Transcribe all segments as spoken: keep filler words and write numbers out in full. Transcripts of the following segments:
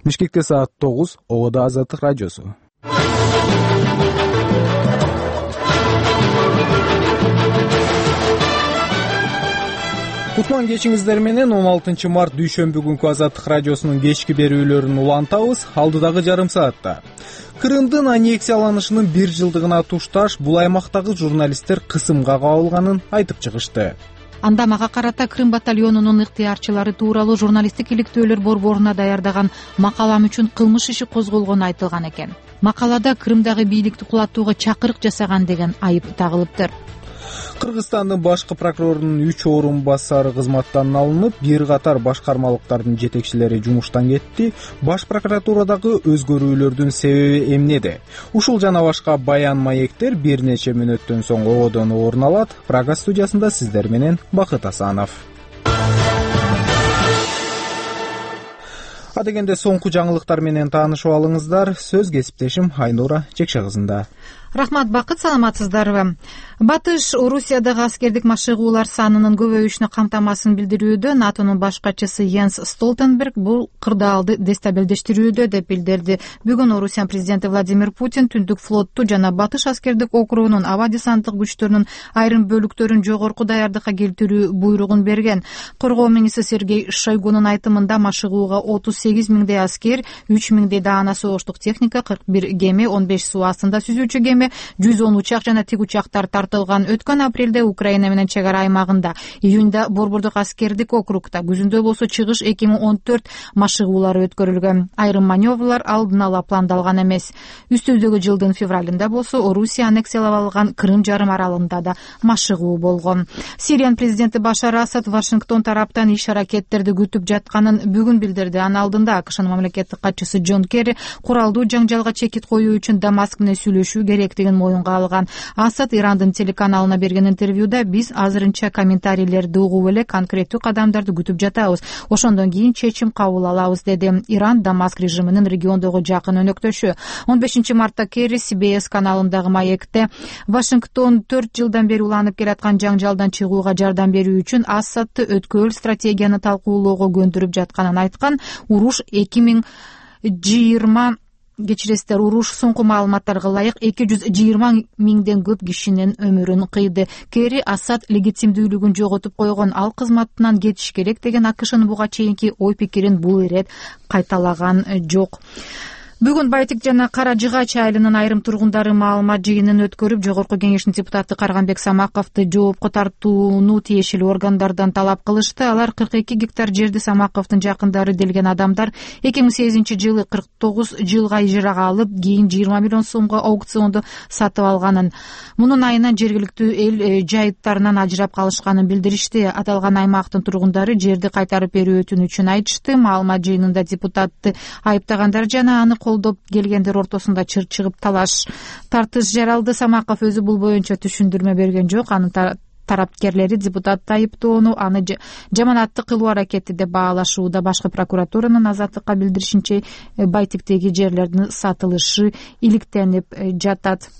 Бишкекте саат тогуз, Ободо Азаттык радиосу. Кутман кечиңиздер менен он алтынчы март дүйшөмбү күнкү Азаттык радиосунун кечки берүүлөрүн улантабыз. Алдыдагы жарым саатта Крымдын аннексияланышынын бир жылдыгына тушташ бул аймактагы журналисттер кысымга кабылганын айтып чыгышты. Анда мага карата Крым батальонунун ыктыярчылары тууралуу журналисттик иликтөөлөр борборуна даярдаган макалам үчүн кылмыш иши козголгону айтылган экен. Макалада Крымдагы бийликти кулатууга чакырык жасаган деген айып тагылыптыр. Кыргызстандын башкы прокурорунун үч орун басары кызматтан алынып, бир катар башкармалыктардын жетекчилери жумуштан кетти. Баш прокуратурадагы өзгөрүүлөрдүн себеби эмнеде? Ушул жана башка баян маектер бир нече мүнөттөн соң Ободон орун алат. Прага студиясында сиздер менен Бакыт Асанов. Адегенде соңку жаңылыктар менен таанышып алыңыздар. Сөз кесиптешим Айнура Жекше кызында. Рахмат, Бакыт, саламатсыздарбы? Батыш Орусиядагы аскердик машыгуулар санынын көбөйүшүнө камтамасын билдирүүдө НАТОнун баш катчысы Йенс Столтенберг бул кырдаалды дестабилдештирүүдө деп билдирди. Бүгүн Орусия президенти Владимир Путин Түндүк флотту жана Батыш аскердик округунун аба десанттык күчтөрүнүн айрым бөлүктөрүн жогорку даярдыкка келтирүү буйругун берген. Коргоо министри Сергей Шойгунун айтымында машыгууга отуз сегиз миңдей аскер, үч миңдей даана согуштук техника, кырк бир кеме, он беш суу астында сүзүүчү кеме, жүз он учак жана тик учактар тартылган. Өткөн апрелде Украина менен чек ара аймагында, июнда Борбордук аскердик округда, күзүндө болсо чыгыш эки миң он төрт машыгуулары өткөрүлгөн. Айрым маневрлар алдын ала пландалган эмес. Үстүбүздөгү жылдын февралында болсо Орусия аннексиялап алган Крым жарым аралында да машыгуу болгон. Сириянын президенти Башар Асад Вашингтон тараптан иш аракеттерди күтүп жатканын бүгүн билдирди. Анын алдында АКШнын мамлекеттик катчысы Джон Керри куралдуу жаңжалга чекит коюу үчүн Дамаск менен сүйлөшүү керектигин моюнга алган. Асад Ирандын телеканалына берген интервьюда биз азырынча комментарийлерди угуп эле конкреттүү кадамдарды күтүп жатабыз. Ошондон кийин чечим кабыл алабыз, деди. Иран Дамаск режиминин региондогу жакын өнөктөшү. он бешинчи мартта Керри Си Би Эс каналындагы маекте Вашингтон төрт жылдан бери уланып келаткан жаңжалдан чыгууга жардам берүү үчүн Асадты өткөл стратегияны талкуулоого көндүрүп жатканын айткан. Уруш эки миң жыйырма кечиресиздер, уруш соңку маалыматтарга ылайык эки жүз жыйырма миңден көп кишинин өмүрүн кыйды. Керри Асад легитимдүүлүгүн жоготуп койгон, ал кызматынан кетиш керек деген АКШнын буга чейинки ой пикирин бул ирет кайталаган жок. Бүгүн Байтик жана Кара Жыгач айылынын айрым тургундары маалымат жыйынын өткөрүп, Жогорку кеңештин депутаты Карганбек Самаковду жоопко тартууну тиешелүү органдардан талап кылышты. Алар кырк эки гектар жерди Самаковдун жакындары делген адамдар эки миң сегизинчи жылы кырк тогуз жылга ижарага алып, кийин жыйырма миллион сомго аукционду сатып алганын. Мунун айынан жергиликтүү эл жайыттарынан ажырап калышканын билдиришти. Аталган аймактын тургундары жерди кайтарып берүү өтүнүчүн айтышты. Маалымат жыйынында депутатты айыптагандар жана аны колдоп келгендер ортосунда чыр чыгып талаш тартыш жаралды. Самаков өзү бул боюнча түшүндүрмө берген жок. Анын тарапкерлери депутатты айыптоону аны жаманатты кылуу аракети деп баалашууда. Башкы прокуратуранын Азаттыкка билдиришинче, Байтиктеги жерлердин сатылышы иликтенип жатат.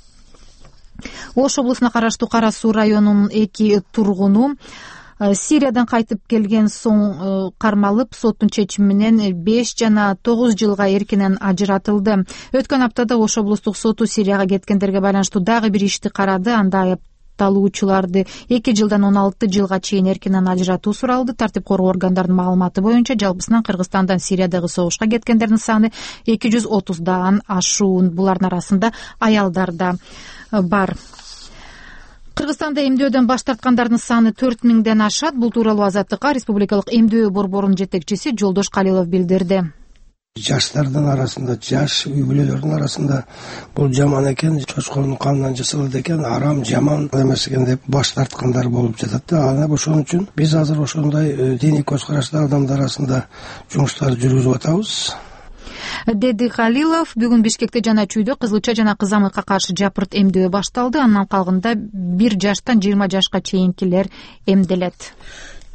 Ош облусуна караштуу Кара Суу районунун эки тургуну Сириядан кайтып келген соң кармалып, соттун чечими менен беш жана тогуз жылга эркинен ажыратылды. Өткөн аптада Ош облустук соту Сирияга кеткендерге байланыштуу дагы бир ишти карады. Анда айыпталуучуларды эки жылдан он алты жылга чейин эркинен ажыратуу суралды. Тартип коргоо органдарынын маалыматы боюнча жалпысынан Кыргызстандан Сириядагы согушка кеткендердин саны эки жүз отуздан ашуун. Булардын арасында аялдар да бар. Кыргызстанда эмдөөдөн баш тарткандардын саны төрт миңден ашат. Бул тууралуу Азаттыкка Республикалык эмдөө борборунун жетекчиси Жолдош Калилов билдирди. Жаштардын арасында, жаш үй бүлөлөрдүн арасында бул жаман экен, чочконун канынан жасалат экен, арам, жаман эмес экен деп баш тарткандар болуп жатат да. Ана ошон үчүн биз азыр ошондой диний көз караштагы адамдар арасында жумуштар жүргүзүп атабыз, деди Калилов. Бүгүн Бишкекте жана Чүйдө кызылча жана кызамыкка каршы жапырт эмдөө башталды. Андан калганда бир жаштан жыйырма жашка чейинкилер эмделет.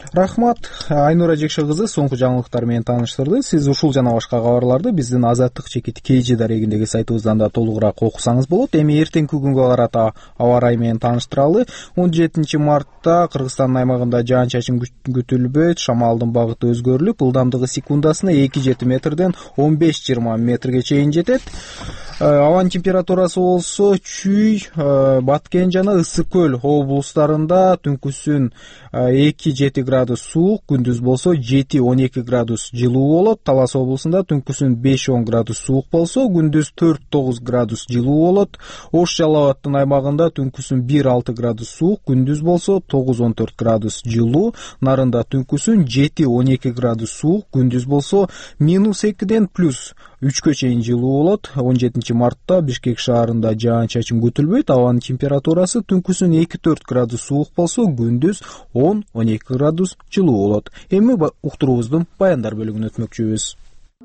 Рахмат. Айнура Жекше кызы соңку жаңылыктар менен тааныштырды. Сиз ушул жана башка кабарларды биздин Азаттык чекит kg дарегиндеги сайтыбыздан да толугураак окусаңыз болот. Эми эртеңки күнгө карата аба ырайы менен тааныштыралы. он жетинчи мартта Кыргызстандын аймагында жаан-чачын күтүлбөйт. Шамалдын багыты өзгөрүлүп, ылдамдыгы секундасына эки жети метрден он беш жыйырма метрге чейин жетет. Абанын температурасы болсо Чүй, Баткен жана Ысык көл облустарында түнкүсүн эки жети градус суук, күндүз болсо жети он эки градус жылуу болот. Талас облусунда түнкүсүн беш он градус суук болсо, күндүз төрт тогуз градус жылуу болот. Ош Жалал Абадтын аймагында түнкүсүн бир алты градус суук, күндүз болсо тогуз он төрт градус жылуу. Нарында түнкүсүн жети он эки градус суук, күндүз болсо минус экиден плюс үчкө чейин жылуу болот. он жетинчи мартта Бишкек шаарында жаан-чачын күтүлбөйт. Абанын температурасы түнкүсүн эки төрт градус суук болсо, күндүз он он эки градус жылуу болот. Эми уктуруубуздун баяндар бөлүгүнө өтмөкчүбүз.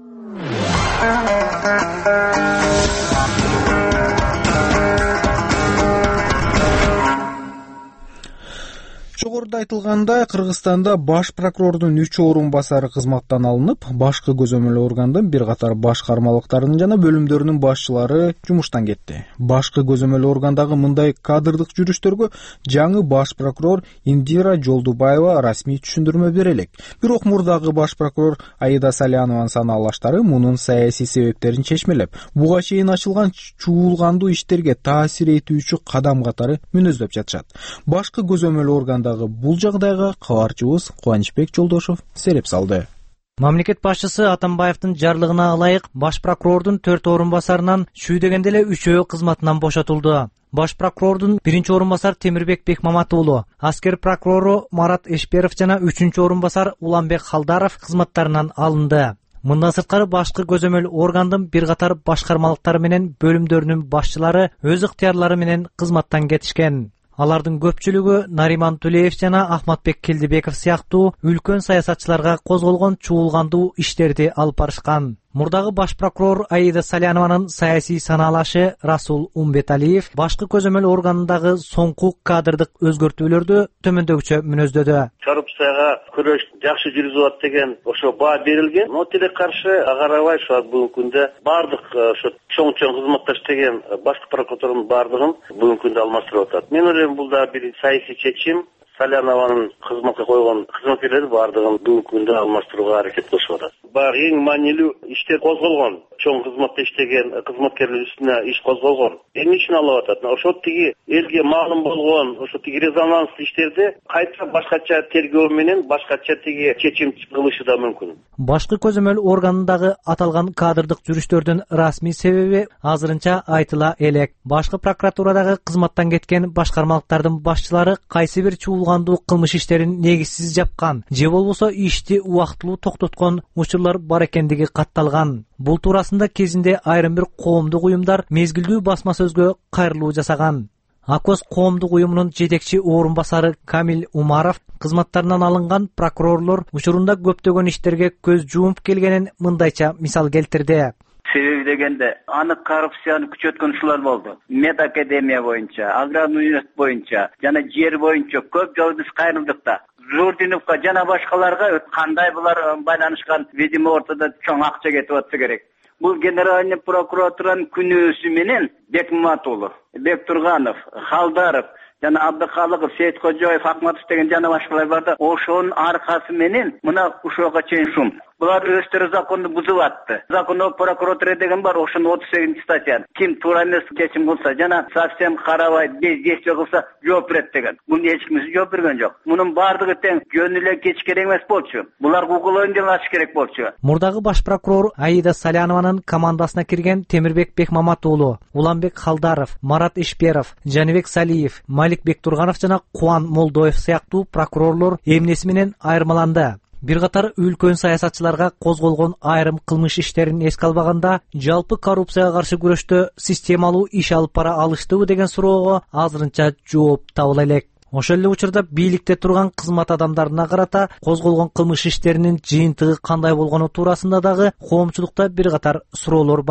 Жогоруда айтылгандай, Кыргызстанда баш прокурордун үч орун басары кызматтан алынып, башкы көзөмөл органдын бир катар башкармалыктарынын жана бөлүмдөрүнүн башчылары жумуштан кетти. Башкы көзөмөл органдагы мындай кадрдык жүрүштөргө жаңы баш прокурор Индира Жолдубаева расмий түшүндүрмө бере элек. Бирок мурдагы баш прокурор Аида Салянованын санаалаштары мунун саясий себептерин чечмелеп, буга чейин ачылган чуулгандуу иштерге таасир этүүчү кадам катары мүнөздөп жатышат. Башкы көзөмөл органда бул жагдайга кабарчыбыз Кубанычбек Жолдошов сереп салды. Мамлекет башчысы Атамбаевдин жарлыгына ылайык баш прокурордун төрт орун басарынан чүй дегенде эле үчөө кызматынан бошотулду. Баш прокурордун биринчи орун басар Темирбек Бекмамат уулу, аскер прокурору Марат Эшперов жана үчүнчү орун басар Уланбек Халдаров кызматтарынан алынды. Мындан сырткары башкы көзөмөл органдын бир катар башкармалыктары менен бөлүмдөрүнүн башчылары өз ыктыярлары менен кызматтан кетишкен. Алардын көпчүлүгү Нариман Тулеев жана Ахматбек Келдибеков сыяктуу үлкөн саясатчыларга козголгон чуулгандуу иштерди алып барышкан. Мурдагы баш прокурор Аида Салянованын саясий санаалашы Расул Умбеталиев башкы көзөмөл органындагы соңку кадрдык өзгөртүүлөрдү төмөндөгүчө мүнөздөдү. Коррупцияга күрөш жакшы жүрүп атат деген ошо баа берилген. Но тилекке каршы агарабай ошо бүгүнкү күндө бардык ошо чоң-чоң кызматта иштеген башкы прокуратуранын бардыгын бүгүнкү күндө алмаштырып атат. Мен ойлойм бул да бир саясий чечим. Салянованын кызматка койгон кызматкерлери бардыгын бүгүнкү күндө алмаштырууга аракет кылышып атат. Баягы эң маанилүү иштер козголгон, чоң кызматта иштеген кызматкерлер үстүнө иш козголгон. Эмне үчүн алып атат? Ошо тиги элге маалым болгон, ошо тиги резонанстуу иштерди кайта башкача тергөө менен башкача тиги чечим кылышы да мүмкүн. Башкы көзөмөл органындагы аталган кадрдык жүрүштөрдүн расмий себеби азырынча айтыла элек. Башкы прокуратурадагы кызматтан кеткен башкармалыктардын башчылары кайсы бир чуулгандуу кылмыш иштерин негизсиз жапкан же болбосо ишти убактылуу токтоткон учурлар бар экендиги катталган. Бул туурасында кезинде айрым бир коомдук уюмдар мезгилдүү басма сөзгө кайрылуу жасаган. Акос коомдук уюмунун жетекчи орун басары Камил Умаров кызматтарынан алынган прокурорлор учурунда көптөгөн иштерге көз жумуп келгенин мындайча мисал келтирди. Себеби дегенде анык коррупцияны күчөткөн ушулар болду. Мед академия боюнча, аграрный университет боюнча жана жер боюнча көп жолу биз кайрылдык да. Журдиновго жана башкаларга кандай булар байланышкан, видимо ортодо чоң акча кетип атса керек. Бул генеральный прокуратуранын күнөөсү менен Бекмамат уулу, Бектурганов, Халдаров жана Абдыкалыков, Сейиткожоев, Акматов деген жана башкалар бар да, ошонун аркасы менен мына ушуга чейин шум. Булар өздөрү законду бузуп атты. Закондуу прокуратура деген бар, ошонун отуз сегизинчи статья. Ким туура эмес чечим кылса жана совсем карабай бездействие кылса жооп берет деген. Муну эч кимиси жооп берген жок. Мунун бардыгы тең жөнү эле кеч керек эмес болчу. Булар уголовный дело ачыш керек болчу. Мурдагы баш прокурор Аида Салянованын командасына кирген Темирбек Бекмамат уулу, Уланбек Халдаров, Марат Эшперов, Жаныбек Салиев, Малик Бектурганов жана Кубан Молдоев сыяктуу прокурорлор эмнеси менен айырмаланды. Бир катар үлкөн саясатчыларга козголгон айрым кылмыш иштерин эске албаганда, жалпы коррупцияга каршы күрөштө системалуу иш алып бара алыштыбы деген суроого азырынча жооп табыла элек. Ошол эле учурда бийликте турган кызмат адамдарына карата козголгон кылмыш иштеринин жыйынтыгы кандай болгону туурасында дагы коомчулукта бир катар суроолор бар.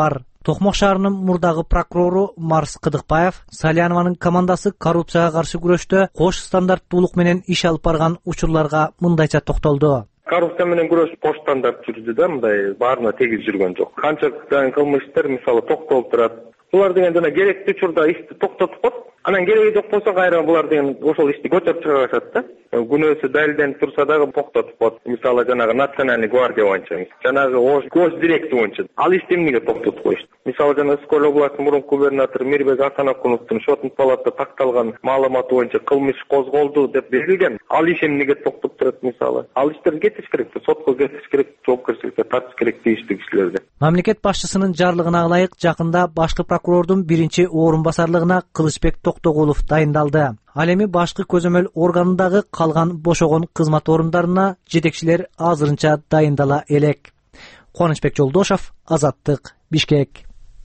Токмок шаарынын мурдагы прокурору Марс Кыдыкбаев Салянованын командасы коррупцияга каршы күрөштө кош стандарттуулук менен иш алып барган учурларга мындайча токтолду. Коррупция менен күрөш кош стандарт жүрдү да, мындай баарына тегиз жүргөн жок. Канча кылмыш иштер мисалы токтолуп турат. Булар деген жана керектүү учурда ишти токтотуп коет. Анан кереги жок болсо кайра булар деген ошол ишти көтөрүп чыгышат да. Күнөөсү далилденип турса дагы токтотуп коет. Мисалы жанагы национальный гвардия боюнча, жанагы гош директор боюнча ал ишти эмнеге токтотуп коюшту? Мисалы жана Ыскөл областынын мурунку губернатору Мирбек Асанакуновдун сотун палата такталган маалыматы боюнча кылмыш козголду деп берилген. Ал иш эмнеге токтоп турат мисалы? Ал иштер кетиш керек, сотко кетиш керек, жоопкерчиликке тартыш керек дейишти кишилерди. Мамлекет башчысынын жарлыгына ылайык жакында башкы прокурордун биринчи орун басарлыгына Кылычбек Токтогулов дайындалды. Ал эми башкы көзөмөл органындагы калган бошогон кызмат орундарына жетекчилер азырынча дайындала элек. Кубанычбек Жолдошов, Азаттык, Бишкек.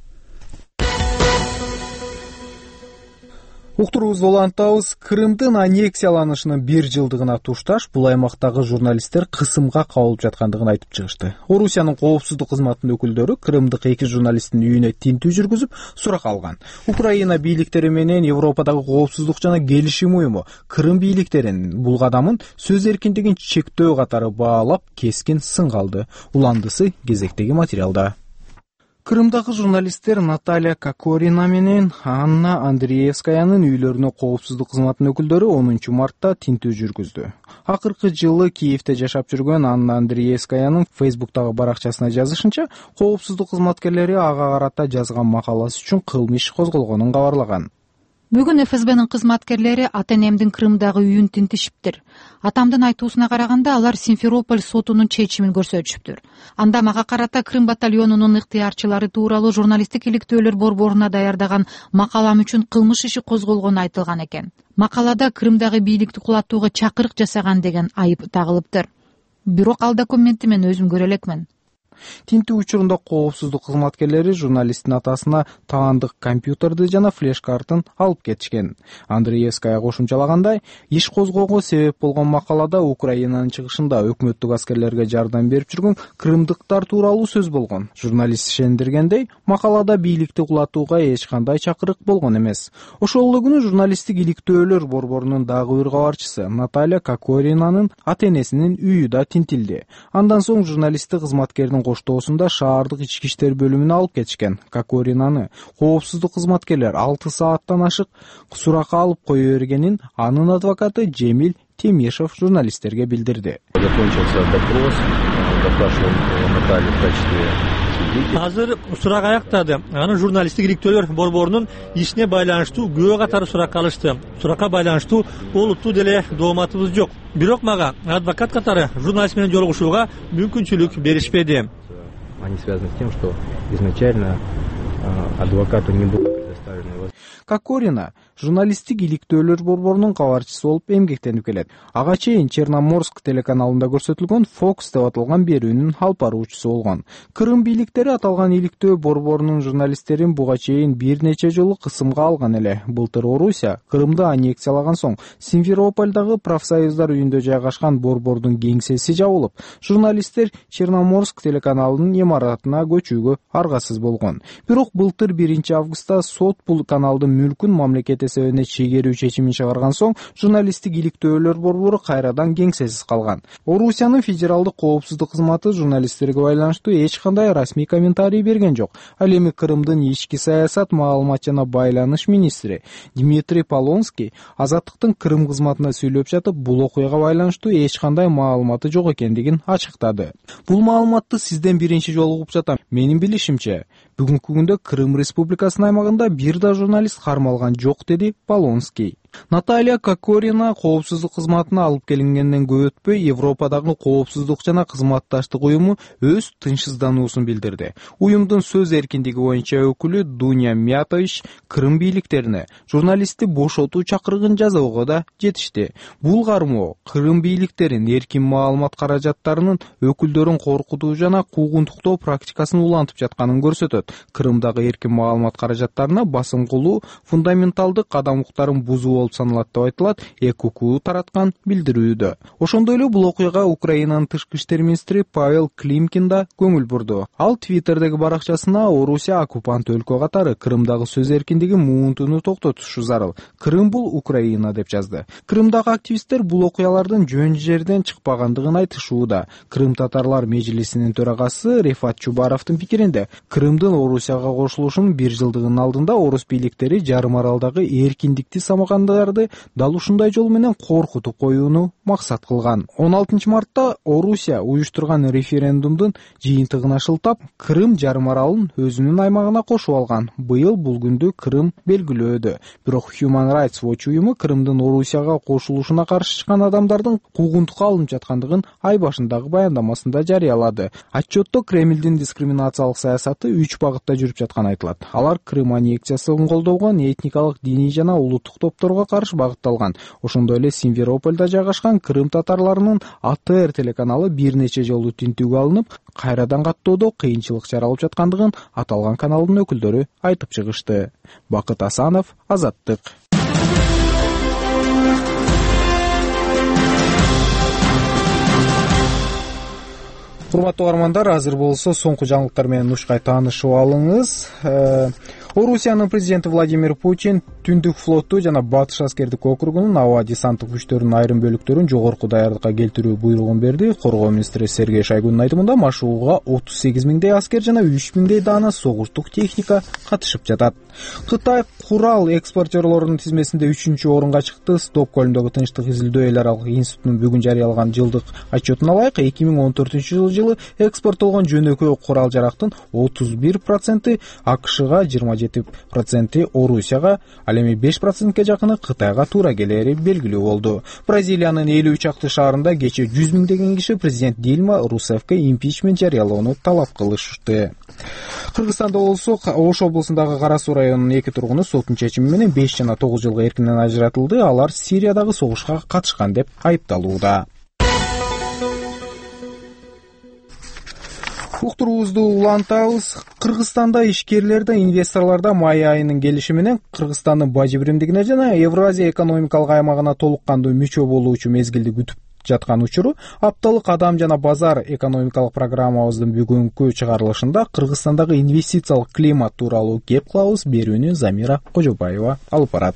Уктуруубузду улантабыз. Крымдын аннексияланышынын бир жылдыгына тушташ бул аймактагы журналисттер кысымга кабылып жаткандыгын айтып чыгышты. Орусиянын коопсуздук кызматынын өкүлдөрү крымдык эки журналисттин үйүнө тинтүү жүргүзүп, сурак алган. Украина бийликтери менен Европадагы коопсуздук жана келишим уюму Крым бийликтеринин бул кадамын сөз эркиндигин чектөө катары баалап, кескин сынга алды. Уландысы кезектеги материалда. Крымдагы журналисттер Наталья Кокорина менен Анна Андреевскаянын үйлөрүнө коопсуздук кызматынын өкүлдөрү онунчу мартта тинтүү жүргүздү. Акыркы жылы Киевде жашап жүргөн Анна Андреевскаянын Фейсбуктагы баракчасына жазышынча, коопсуздук кызматкерлери ага карата жазган макаласы үчүн кылмыш иш козголгонун кабарлаган. Бүгүн эф эс бнын кызматкерлери ата-энемдин Крымдагы үйүн тинтишиптир. Атамдын айтуусуна караганда, алар Симферополь сотунун чечимин көрсөтүшүптүр. Анда мага карата Крым батальонунун ыктыярчылары тууралуу журналисттик иликтөөлөр борборуна даярдаган макалам үчүн кылмыш иши козголгону айтылган экен. Макалада Крымдагы бийликти кулатууга чакырык жасаган деген айып тагылыптыр. Бирок ал документти мен өзүм көрө элекмин. Тинтүү учурунда коопсуздук кызматкерлери журналисттин атасына таандык компьютерди жана флеш-картын алып кетишкен. Андреевская кошумчалагандай, иш козгоого себеп болгон макалада Украинанын чыгышында өкмөттүк аскерлерге жардам берип жүргөн крымдыктар тууралуу сөз болгон. Журналист ишендиргендей, макалада бийликти кулатууга эч кандай чакырык болгон эмес. Ошол эле күнү журналисттик иликтөөлөр борборунун дагы бир кабарчысы Наталья Кокоринанын ата-энесинин үйү да тинтилди. Андан соң журналисттик кызматкердин коштоосунда шаардык ички иштер бөлүмүнө алып кетишкен. Кокоринаны коопсуздук кызматкерлер алты сааттан ашык суракка алып кое бергенин анын адвокаты Жемил Темишев журналисттерге билдирди. Азыр сурак аяктады. Анын журналисттик иликтөөлөр борборунун ишине байланыштуу күбө катары сурак алышты. Суракка байланыштуу олуттуу деле дооматыбыз жок. Бирок мага адвокат катары журналист менен жолугушууга мүмкүнчүлүк беришпеди. Они связаны с тем, что изначально адвокату не было предоставлено. Кокорина журналисттик иликтөөлөр борборунун кабарчысы болуп эмгектенип келет. Ага чейин Черноморск телеканалында көрсөтүлгөн Fox деп аталган берүүнүн алып баруучусу болгон. Крым бийликтери аталган иликтөө борборунун журналисттерин буга чейин бир нече жолу кысымга алган эле. Былтыр Орусия Крымды аннексиялаган соң Симферопольдагы профсоюздар үйүндө жайгашкан борбордун кеңсеси жабылып, журналисттер Черноморск телеканалынын имаратына көчүүгө аргасыз болгон. Бирок былтыр биринчи августта сот бул каналдын мүлкүн мамлекет эсебине чегерүү чечимин чыгарган соң журналисттик иликтөөлөр борбору кайрадан кеңсесиз калган. Орусиянын федералдык коопсуздук кызматы журналисттерге байланыштуу эч кандай расмий комментарий берген жок. Ал эми Крымдын ички саясат, маалымат жана байланыш министри Дмитрий Полонский Азаттыктын Крым кызматына сүйлөп жатып, бул окуяга байланыштуу эч кандай маалыматы жок экендигин ачыктады. Бул маалыматты сизден биринчи жолу угуп жатам. Менин билишимче, бүгүнкү күндө Крым Республикасынын аймагында бир да журналист кармалган жок, деди Полонский. Наталья Кокорина коопсуздук кызматына алып келингенден көп өтпөй Европадагы коопсуздук жана кызматташтык уюму өз тынчсыздануусун билдирди. Уюмдун сөз эркиндиги боюнча өкүлү Дуня Мятович Крым бийликтерине журналистти бошотуу чакырыгын жасоого да жетишти. Бул кармоо Крым бийликтерин эркин маалымат каражаттарынын өкүлдөрүн коркутуу жана куугунтуктоо практикасын улантып жатканын көрсөтөт. Крымдагы эркин маалымат каражаттарына басым кылуу фундаменталдык кадам уктарын бузуу болуп саналат деп айтылат эки укуу тараткан билдирүүдө. Ошондой эле бул окуяга Украинанын тышкы иштер министри Павел Климкин да көңүл бурду. Ал Твиттердеги баракчасына Орусия оккупант өлкө катары Крымдагы сөз эркиндиги муунтууну токтотушу зарыл. Крым бул Украина деп жазды. Крымдагы активисттер бул окуялардын жөн жерден чыкпагандыгын айтышууда. Крым татарлар межлисинин төрагасы Рефат Чубаровдун пикиринде, Крымдын Орусияга кошулушунун бир жылдыгынын алдында орус бийликтери жарым аралдагы эркиндикти самагандарды дал ушундай жол менен коркутуп коюуну максат кылган. он алтынчы мартта Орусия уюштурган референдумдун жыйынтыгына шылтап, Крым жарым аралын өзүнүн аймагына кошуп алган. Быйыл бул күндү Крым белгилөөдө. Бирок Human Rights Watch уюму Крымдын Орусияга кошулушуна каршы чыккан адамдардын куугунтукка алынып жаткандыгын ай башындагы баяндамасында жарыялады. Отчетто Кремлдин дискриминациялык саясаты үч багытта жүрүп жатканы айтылат. Алар Крым аннексиясын колдогон этникалык, диний жана улуттук топторго каршы багытталган. Ошондой эле Симферопольдо жайгашкан Крым татарларынын А Т Р телеканалы бир нече жолу тинтүүгө алынып, кайрадан каттоодо кыйынчылык жаралып жаткандыгын аталган каналдын өкүлдөрү айтып чыгышты. Бакыт Асанов, Азаттык. Урматтуу угармандар, азыр болсо соңку жаңылыктар менен ушкай таанышып алыңыз. Орусиянын президенти Владимир Путин Түндүк флотту жана Батыш аскердик округунун аба десанттык күчтөрүнүн айрым бөлүктөрүн жогорку даярдыкка келтирүү буйругун берди. Коргоо министри Сергей Шойгунун айтымында машыгууга отуз сегиз миңдей аскер жана үч миңдей даана согуштук техника катышып жатат. Кытай курал экспортерлорунун тизмесинде үчүнчү орунга чыкты. Стокгольмдогу Тынчтык изилдөө эл аралык институтунун бүгүн жарыялаган жылдык отчетуна ылайык эки миң он төртүнчү жылы экспорттолгон жөнөкөй курал жарактын отуз бир проценти АКШга, жыйырма жети проценти Орусияга, ал эми беш процентке жакыны Кытайга туура келери белгилүү болду. Бразилиянын элүү чакты шаарында кече жүз миңдеген киши президент Дильма Русеффке импичмент жарыялоону талап кылышты. Кыргызстанда болсо Ош облусундагы Кара Суу районунун эки тургуну соттун чечими менен беш жана тогуз жылга эркинен ажыратылды. Алар Сириядагы согушка катышкан деп айыпталууда. Уктуруубузду улантабыз. Кыргызстанда ишкерлерде, инвесторлордо май айынын келиши менен Кыргызстандын бажы биримдигине жана Евразия экономикалык аймагына толук кандуу мүчө болуучу мезгилди күтүп жаткан учуру апталык адам жана базар экономикалык программабыздын бүгүнкү чыгарылышында Кыргызстандагы инвестициялык климат тууралуу кеп кылабыз. Берүүнү Замира Кожобаева алып барат.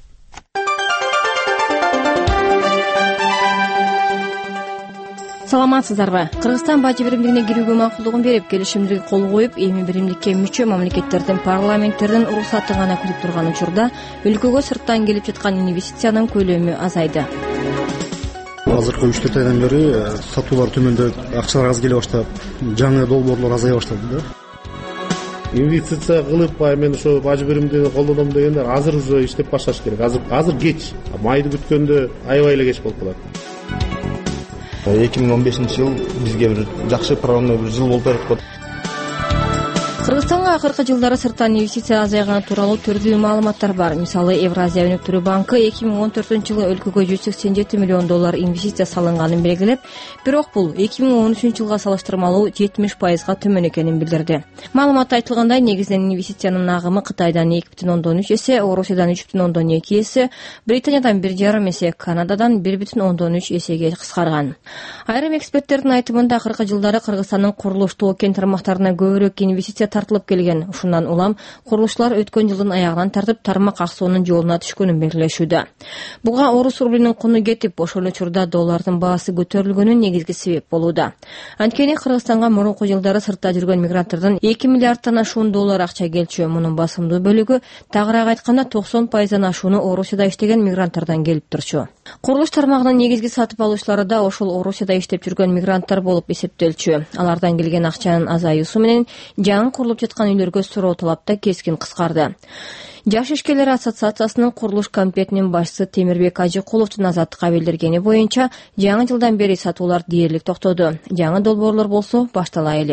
Саламатсыздарбы? Кыргызстан бажы биримдигине кирүүгө макулдугун берип, келишимдерге кол коюп, эми биримдикке мүчө мамлекеттердин парламенттердин уруксатын гана күтүп турган учурда өлкөгө сырттан келип жаткан инвестициянын көлөмү азайды. Азыркы үч төрт айдан бери сатуулар төмөндөп, акчалар аз келе баштап, жаңы долбоорлор азая баштады да. Инвестиция кылып, мен ошо бажы биримдигин колдоном дегендер азыр уже иштеп башташ керек. Азыр азыр кеч. Майды күткөндө аябай эле кеч болуп калат. эки миң он бешинчи жыл бизге бир жакшы программа бир жыл болуп атат. Кыргызстанга акыркы жылдары сырттан инвестиция азайганы тууралуу түрдүү маалыматтар бар. Мисалы, Евразия өнүктүрүү банкы эки миң он төртүнчү жылы өлкөгө жүз сексен жети миллион доллар инвестиция салынганын белгилеп, бирок бул эки миң он үчүнчү жылга салыштырмалуу жетимиш пайызга төмөн экенин билдирди. Маалыматта айтылгандай, негизинен инвестициянын агымы Кытайдан эки бүтүн ондон үч эсе, Орусиядан үч бүтүн ондон эки эсе, Британиядан бир жарым эсе, Канададан бир бүтүн ондон үч эсеге кыскарган. Айрым эксперттердин айтымында акыркы жылдары Кыргызстандын курулуштуу кен тармактарына көбүрөөк инвестиция тартылып келген. Ушундан улам курулушлар өткөн жылдын аягынан тартып тармак аксоонун жолуна түшкөнүн белгилешүүдө. Буга орус рублинин куну кетип, ошол учурда доллардын баасы көтөрүлгөнү негизги себеп болууда. Анткени Кыргызстанга мурунку жылдары сыртта жүргөн мигранттардан эки миллиарддан ашуун доллар акча келчү. Мунун басымдуу бөлүгү, тагыраак айтканда токсон пайыздан ашууну Орусияда иштеген мигранттардан келип турчу. Курулуш тармагынын негизги сатып алуучулары да ошол Орусияда иштеп жүргөн мигранттар болуп эсептелчү. Алардан келген акчанын азаюусу менен жаңы курулуп жаткан үйлөргө суроо талап да кескин кыскарды. Жаш ишкерлер ассоциациясынын курулуш комитетинин башчысы Темирбек Ажыкуловдун Азаттыкка билдиргени боюнча, жаңы жылдан бери сатуулар дээрлик токтоду. Жаңы долбоорлор болсо баштала элек.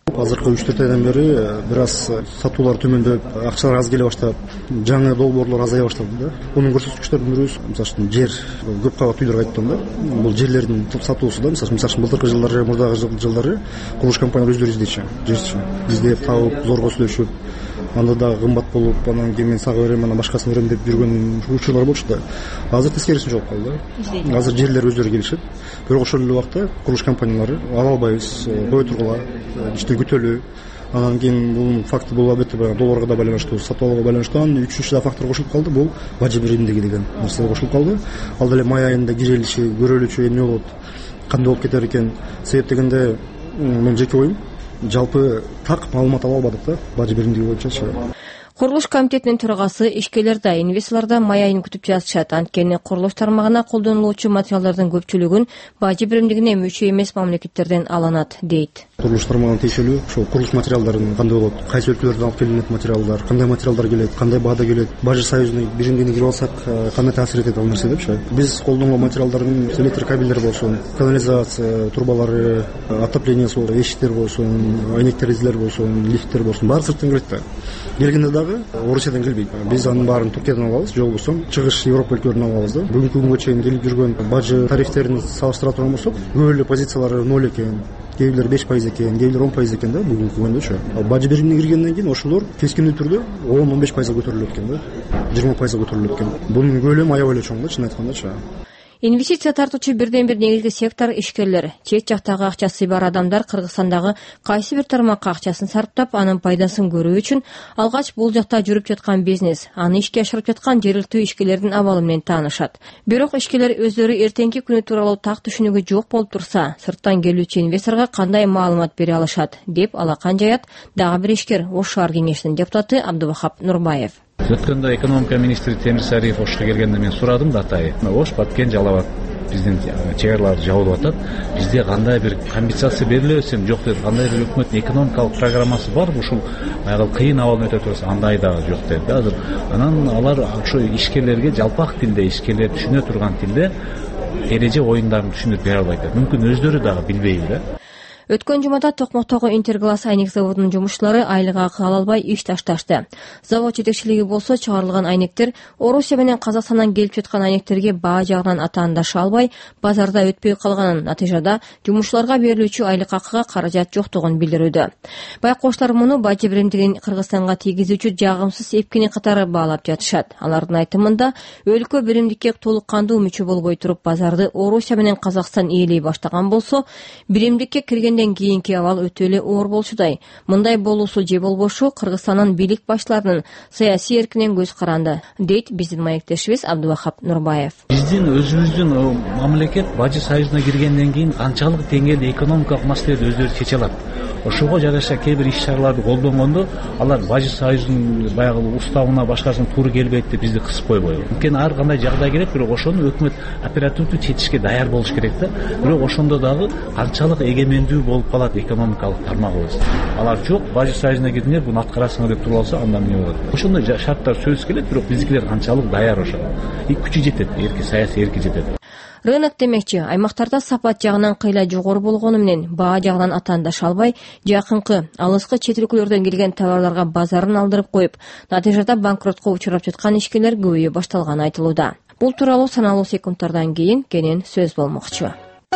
азыркы үч төрт айдан бери бир аз сатуулар төмөндөп, акчалар аз келе баштап, жаңы долбоорлор азая баштады да. Мунун көрсөткүчтөрүнүн бирөөсү, мисалы жер, көп кабат үйлөр айттым да. Бул жерлердин сатуусу да, мисалы мисалы былтыркы жылдары, мурдагы жылдары курулуш компаниялары өздөрү издечи, жерчи. Издеп, тауып, зорго сүйлөшүп, анда да кымбат болуп, анан кийин мен сага берем, анан башкасын берем деп жүргөн учурлар болчу да. Азыр тескерисин жолуп калды. Азыр жерлер өздөрү келишет. Бирок ошол эле убакта курулуш компаниялары ала албайбыз, кое тургула, иште күтөлүү. Анан кийин бул факт бул албетте долларга да байланыштуу, сатып алууга байланыштуу. Анан үчүнчү да фактор кошулуп калды, бул бажы биримдиги деген нерсе кошулуп калды. Ал деле май айында кирелиши, көрөлүчү эмне болот, кандай болуп кетер экен. Себеп дегенде мен жеке оюм, жалпы так маалымат ала албадык да бажы биримдиги боюнчачы. Курулуш комитетинин төрагасы ишкерлер да, инвесторлор да май айын күтүп жатышат. Анткени курулуш тармагына колдонулуучу материалдардын көпчүлүгүн бажы биримдигине мүчө эмес мамлекеттерден алынат, дейт. Курулуш тармагына тиешелүү ошол курулуш материалдарын кандай болот, кайсы өлкөлөрдөн алып келинет материалдар, кандай материалдар келет, кандай баада келет, бажы союзунун биримдигине кирип алсак кандай таасир этет ал нерсе депчи. Биз колдонгон материалдардын электр кабелдер болсун, канализация трубалары, отопление суу, эшиктер болсун, айнектеризлер болсун, лифттер болсун, баары сырттан келет да. Келгенде дагы Орусиядан келбейт. Биз анын баарын Туркиядан алабыз, же болбосо чыгыш Европа өлкөлөрүнөн алабыз да. Бүгүнкү күнгө чейин келип жүргөн бажы тарифтерин салыштыра турган болсок, көп эле позициялары ноль экен, кээ бирлер беш пайыз экен, кээ бирлер он пайыз экен да бүгүнкү күндөгүчү. Ал бажы биримине киргенден кийин ошолор кескиндүү түрдө он он беш пайызга көтөрүлөт экен да, жыйырма пайызга көтөрүлөт экен. Бунун көлөмү аябай эле чоң да, чын айткандачы. Инвестиция тартуучу бирден бир негизги сектор ишкерлер. Чет жактагы акчасы бар адамдар Кыргызстандагы кайсы бир тармакка акчасын сарптап, анын пайдасын көрүү үчүн алгач бул жакта жүрүп жаткан бизнес, аны ишке ашырып жаткан жергиликтүү ишкерлердин абалы менен таанышат. Бирок ишкерлер өздөрү эртеңки күнү тууралуу так түшүнүгү жок болуп турса, сырттан келүүчү инвесторго кандай маалымат бере алышат, деп алакан жаят дагы бир ишкер Ош шаар кеңешинин депутаты Абдубахап Нурбаев. Өткөндө экономика министри Темир Сариев Ошко келгенде мен сурадым да, атай. Ош, Баткен, Жалал Абад биздин чек араларды жабылып атат. Бизде кандай бир компенсация берилебесем, жок деп, кандай бир өкмөттүн экономикалык программасы бар, ушул аягыл кыйын абалдан өтө турса, андай дагы жок деп. Азыр анан алар ошо ишкерлерге жалпак тилде, ишкерлер түшүнө турган тилде эреже оюндарын түшүндүрүп бере албайт. Мүмкүн өздөрү дагы билбейби да. Өткөн жумада Токмоктогу Интерглас айнек заводунун жумушчулары айлык акы ала албай иш ташташты. Завод жетекчилиги болсо чыгарылган айнектер Орусия менен Казакстандан келип жаткан айнектерге баа жагынан атаандаша албай, базарда өтпөй калганын, натыйжада жумушчуларга берилүүчү айлык акыга каражат жоктугун билдирүүдө. Байкоштор муну бажы биримдигин Кыргызстанга тийгизүүчү жагымсыз эпкини катары баалап жатышат. Алардын айтымында, өлкө биримдикке толук кандуу мүчө болбой туруп базарды Орусия менен Казакстан ээлей баштаган болсо, биримдикке кирген кийинки абал өтө эле оор болчудай. Мындай болуусу же болбошу Кыргызстандын бийлик баштарынын саясий эркинен көз каранды, дейт биздин маектешибиз Абдубахап Нурбаев. Биздин өзүбүздүн мамлекет бажы союзуна киргенден кийин канчалык деңгээлде экономикалык маселелерди өздөрү чече алат. Ошого жараша кээ бир иш чараларды колдонгондо алар бажы союзунун баягы уставына башкасына туура келбейт деп бизди кысып койбойбу. Анткени ар кандай жагдай келет, бирок ошону өкмөт оперативдүү чечишке даяр болуш керек да. Бирок ошондо дагы канчалык эгемендүү болуп калат экономикалык тармагыбыз. Алар жок, бажы союзуна кирдиңер, буну аткарасыңар деп туруп алса, анда эмне болот? Ошондой шарттар сөз келет, бирок биздикилер канчалык даяр ошо. И күчү жетет, эрки саясий эрки жетет. Рынок демекчи, аймактарда сапат жагынан кыйла жогору болгону менен баа жагынан атаандаша албай, жакынкы, алыскы чет өлкөлөрдөн келген товарларга базарын алдырып коюп, натыйжада банкротко учурап жаткан ишкерлер көбөйө башталганы айтылууда. Бул тууралуу саналуу секундтардан кийин кенен сөз болмокчу.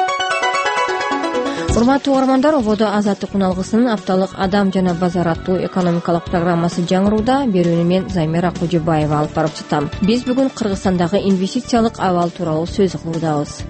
Урматтуу угармандар, ободо азаттык уналгысынын апталык адам жана базар аттуу экономикалык программасы жаңырууда. Берүүнү мен Займира Кожубаева алып барып жатам. Биз бүгүн Кыргызстандагы инвестициялык абал тууралуу сөз кылуудабыз.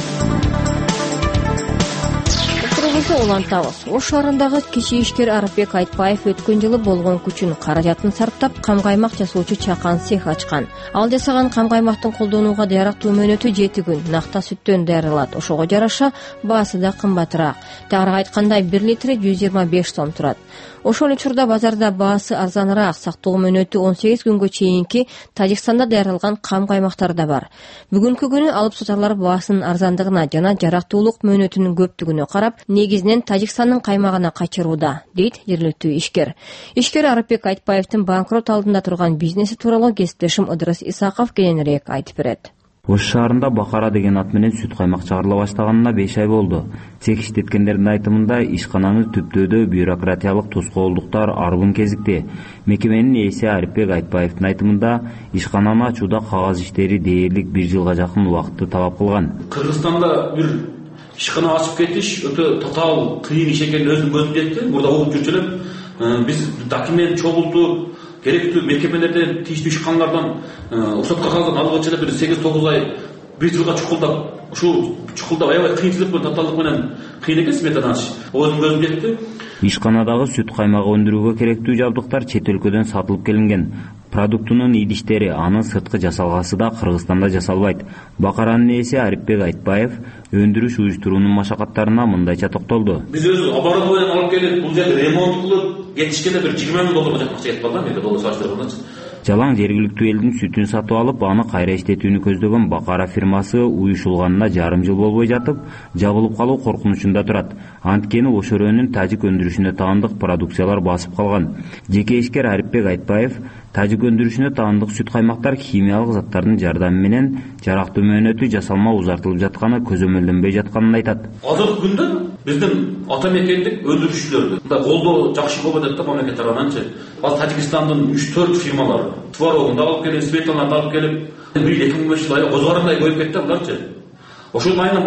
Улантабыз. Ош шаарындагы кичи ишкер Арапбек Айтбаев өткөн жылы болгон күчүн, каражатын сарптап камгаймак жасоочу чакан цех ачкан. Ал жасаган камгаймактын колдонууга даярдыктуу мөөнөтү жети күн накта сүттөн даярдалат. Ошого жараша баасы да кымбатыраак. Тагыраак айтканда бир литри жүз жыйырма беш сом турат. Ошол учурда базарда баасы арзаныраак, сактоо мөөнөтү он сегиз күнгө чейинки Тажикстанда даярдалган камгаймактар да бар. Бүгүнкү күнү алып сатарлар баасынын арзандыгына жана жарактуулук мөөнөтүнүн көптүгүнө карап, негизинен Тажикстандын каймагына качырууда, дейт жергиликтүү ишкер. Ишкер Арапбек Айтбаевдин банкрот алдында турган бизнеси тууралуу кесиптешим Ыдырыс Исаков кененирээк айтып берет. Ош шаарында Бакара деген ат менен сүт каймак чыгарыла баштаганына беш ай болду. Цех иштеткендердин айтымында ишкананы түптөөдө бюрократиялык тоскоолдуктар арбын кезикти. Мекеменин ээси Арипбек Айтбаевдин айтымында ишкананы ачууда кагаз иштери дээрлик бир жылга жакын убакытты талап кылган. Кыргызстанда бир ишкана ачып кетиш өтө татаал кыйын иш экенин өзүм көзүм жетти. Мурда угуп жүрчү элем. Биз документ чогултуп, керектүү мекемелерден, тийиштүү ишканалардан рұқсат кагазын алгыча эле бир сегиз тогуз ай, бир жылга чукулдап, ушул чукулдап аябай кыйынчылык менен, татаалдык менен кыйын экен сметаны ачыш. Өзүм көзүм жетти. Ишканадагы сүт каймагы өндүрүүгө керектүү жабдыктар чет өлкөдөн сатылып келинген. Продуктунун идиштери, анын сырткы жасалгасы да Кыргызстанда жасалбайт. Бакаранын ээси Арипбек Айтбаев өндүрүш уюштуруунун машакаттарына мындайча токтолду. Биз өзү оборудованиен алып келип, бул жерде ремонт кылып, кетишкенде бир жыйырма миң долларга жакын акча кетип калган, мега доллар салыштырганда. Жалаң жергиликтүү элдин сүтүн сатып алып, аны кайра иштетүүнү көздөгөн Бакара фирмасы уюшулганына жарым жыл болбой жатып, жабылып калуу коркунучунда турат. Анткени Ош өрөөнүн тажик өндүрүшүнө таандык продукциялар басып калган. Жеке ишкер Арипбек Айтбаев тажик өндүрүшүнө таандык сүт каймактар химиялык заттардын жардамы менен жарактуу мөөнөтү жасалма узартылып жатканы көзөмөлдөнбөй жатканын айтат. Азыркы күндө биздин ата мекендик өндүрүшчүлөрдү мындай колдоо жакшы болуп атат да мамлекет тарабынан. Ал Тажикстандын үч төрт фирмалары творогун да алып келип, сметаларды алып келип, бир эки миң беш жылы козгарындай көйүп кетти буларчы. Ошол айынан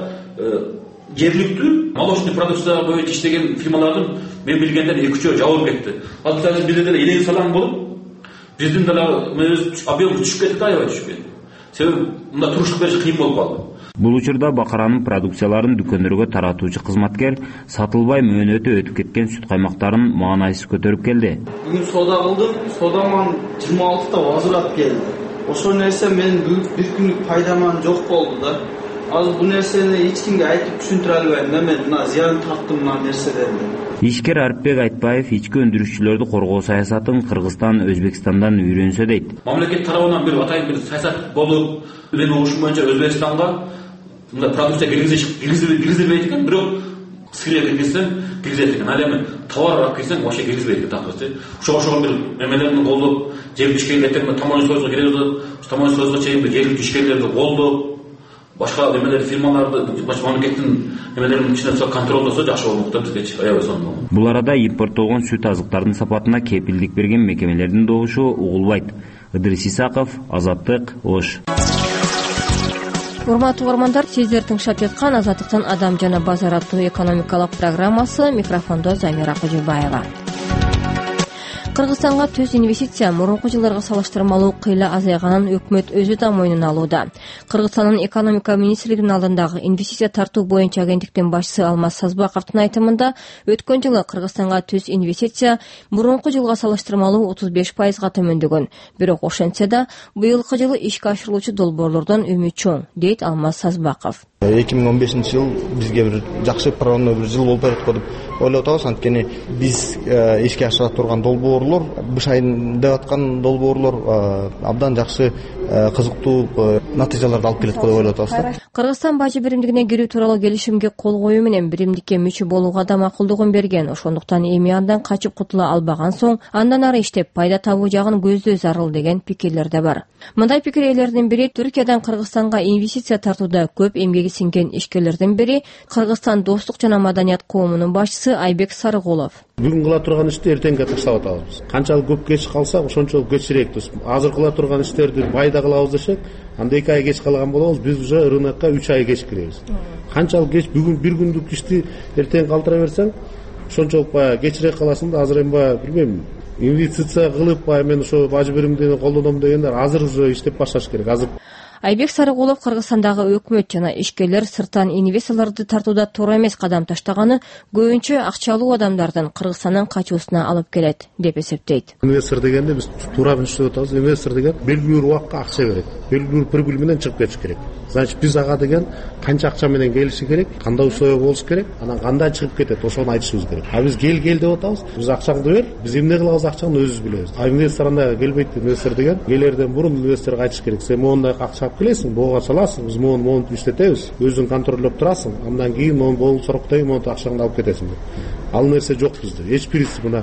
баягы жергиликтүү молочный продукция боюнча иштеген фирмалардын мен билгенден эки үчөө жабылып кетти. Ал бизде деле элең салаң болуп, биздин деле объем түшүп кетти, аябай түшүп кетти. Себеби мында туруштук бериш кыйын болуп калды. Бул учурда Бакаранын продукцияларын дүкөндөргө таратуучу кызматкер сатылбай мөөнөтү өтүп кеткен сүт каймактарын маанайсыз көтөрүп келди. Бүгүн соода кылдым, соодаман жыйырма алтыда возврат келди. Ошол нерсе менин бир күнүк пайдаман жок болду да. Азыр бул нерсени эч кимге айтып түшүндүрө албайм. Мен мына зыян тарттым мына нерседен. Ишкер Арипбек Айтбаев ички өндүрүшчүлөрдү коргоо саясатын Кыргызстан, Өзбекстандан үйрөнсө дейт. Мамлекет тарабынан бир атайын бир саясат болуп, мен ушул боюнча Өзбекстанга мындай продукция киргизилбейт экен, бирок сырье киргизсең, киргизет экен. Ал эми товар алып кирсең, вообще киргизбейт экен такырчы. Ошого бир эмелерин колдоп, жергиликтүү ишкерлерден тамоний союзга киребиз, тамоний союзга чейин жергиликтүү ишкерлерди колдоп, башка эмелер фирмаларды, мамлекеттин эмелерин ичинде контролдосо жакшы болмок да бизге аябай сонун. Бул арада импорттолгон сүт азыктардын сапатына кепилдик берген мекемелердин добушу угулбайт. Ыдырыс Исаков, Азаттык, Ош. Урматтуу угармандар, сиздер тыңшап жаткан Азаттыктан адам жана базар аттуу экономикалык программасы, микрофондо Замира Кожобаева. Кыргызстанга түз инвестиция мурунку жылдарга салыштырмалуу кыйла азайганын өкмөт өзү да мойнуна алууда. Кыргызстандын экономика министрлигинин алдындагы инвестиция тартуу боюнча агенттиктин башчысы Алмаз Сазбаковдун айтымында, өткөн жылы Кыргызстанга түз инвестиция мурунку жылга салыштырмалуу отуз беш пайызга төмөндөгөн. Бирок ошентсе да, быйылкы жылы ишке ашырылуучу долбоорлордон үмүт чоң, дейт Алмаз Сазбаков. эки миң он бешинчи жыл бизге бир жакшы прорывной бир жыл болуп атат деп ойлоп атабыз. Анткени биз ишке ашыра турган долбоорлор, быш айын деп аткан долбоорлор абдан жакшы кызыктуу натыйжаларды алып келет деп ойлоп атабыз. Кыргызстан бажы биримдигине кирүү тууралуу келишимге кол коюу менен биримдикке мүчө болууга да макулдугун берген. Ошондуктан эми андан качып кутула албаган соң, андан ары иштеп пайда табуу жагын көздөй зарыл деген пикирлер да бар. Мындай пикир ээлеринин бири Түркиядан Кыргызстанга инвестиция тартууда көп эмгеги сиңген ишкерлердин бири Кыргызстан достук жана маданият коомунун башчысы Айбек Сарыгулов. Бүгүн кыла турган ишти эртеңге таштап атабыз. Канчалык көп кеч калсак, ошончолук кечирээк. Азыр кыла турган иштерди байда кылабыз десек, анда эки ай кеч калган болобуз, биз уже рынокко үч ай кеч киребиз. Канчалык кеч бүгүн бир күндүк ишти эртең калтыра берсең, ошончолук баягы кечирээк каласың да. Азыр эми баягы билбейм, инвестиция кылып баягы мен ошо бажы биримдини колдоном дегендер азыр уже иштеп башташ керек. Азыр Айбек Сарыгулов Кыргызстандагы өкмөт жана ишкерлер сырттан инвесторлорду тартууда туура эмес кадам таштаганы көбүнчө акчалуу адамдардын Кыргызстандан качуусуна алып келет деп эсептейт. Инвестор дегенде биз туура түшүнүп атабыз. Инвестор деген белгилүү бир убакка акча берет, белгилүү бир прибыль менен чыгып кетиш керек. Значит, биз ага деген канча акча менен келиши керек, кандай условия болуш керек, анан кандай чыгып кетет, ошону айтышыбыз керек. А биз кел кел деп атабыз. Биз акчаңды бер, биз эмне кылабыз акчаны өзүбүз билебиз. А инвестор анда келбейт. Инвестор деген келерден мурун инвесторго айтыш керек. Сен моундай акча алып келесиң, буга саласың, биз моуну моунтип иштетебиз, өзүң контролдоп турасың, андан кийин мону болуп сороктой моунтип акчаңды алып кетесиң деп. Ал нерсе жок бизде. Эч бирisi мына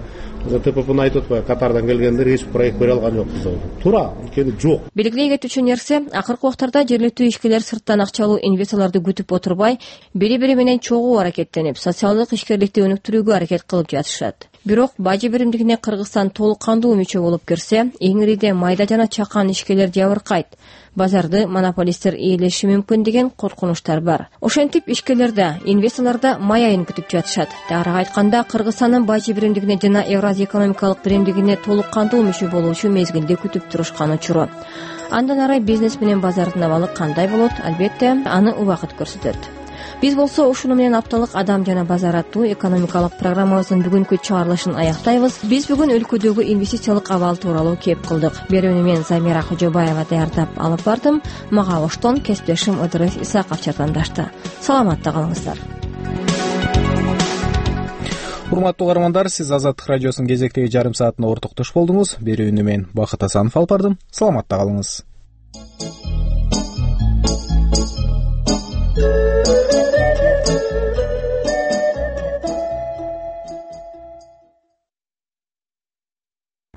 ТППны айтып атпайбы, Катардан келгендер эч проект бере алган жокпуз деп. Туура, анткени жок. Белгилей кетүүчү нерсе, акыркы убактарда жергиликтүү ишкерлер сырттан акчалуу инвесторлорду күтүп отурбай, бири-бири менен чогуу аракеттенип, социалдык ишкерликти өнүктүрүүгө аракет кылып жатышат. Бирок бажы биримдигине Кыргызстан толук кандуу мүчө болуп кирсе, эңириде майда жана чакан ишкерлер жабыркайт. Базарды монополисттер ээлеши мүмкүн деген коркунучтар бар. Ошентип ишкерлерде, инвесторлорда май айын күтүп жатышат. Тагыраак айтканда, Кыргызстандын бажы биримдигине жана Евразия экономикалык биримдигине толук кандуу мүчө болуучу мезгилди күтүп турушкан учуру. Андан ары бизнес менен базардын абалы кандай болот? Албетте, аны убакыт көрсөтөт. Биз болсо ушуну менен апталык Адам жана базар аттуу экономикалык программабыздын бүгүнкү чыгарылышын аяктайбыз. Биз бүгүн өлкөдөгү инвестициялык абал тууралуу кеп кылдык. Берүүнү мен Замира Кожобаева даярдап алып бардым. Мага оштон кесиптешим Ыдырыс Исаков жардамдашты. Саламатта калыңыздар. Урматтуу угармандар, сиз Азаттык радиосунун кезектеги жарым саатына ортоктош болдуңуз. Берүүнү мен Бакыт Асанов алып бардым. Саламатта калыңыз.